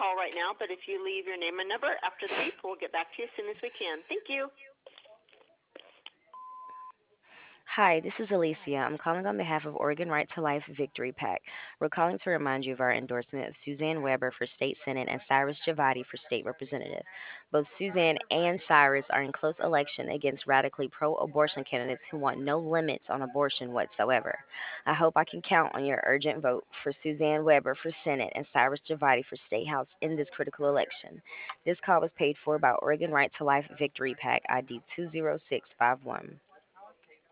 call right now, but if you leave your name and number after the beep, we'll get back to you as soon as we can. Thank you. Hi, this is Alicia. I'm calling on behalf of Oregon Right to Life Victory PAC. We're calling to remind you of our endorsement of Suzanne Weber for State Senate and Cyrus Javati for State Representative. Both Suzanne and Cyrus are in close election against radically pro abortion candidates who want no limits on abortion whatsoever. I hope I can count on your urgent vote for Suzanne Weber for Senate and Cyrus Javati for State House in this critical election. This call was paid for by Oregon Right to Life Victory PAC ID 20651.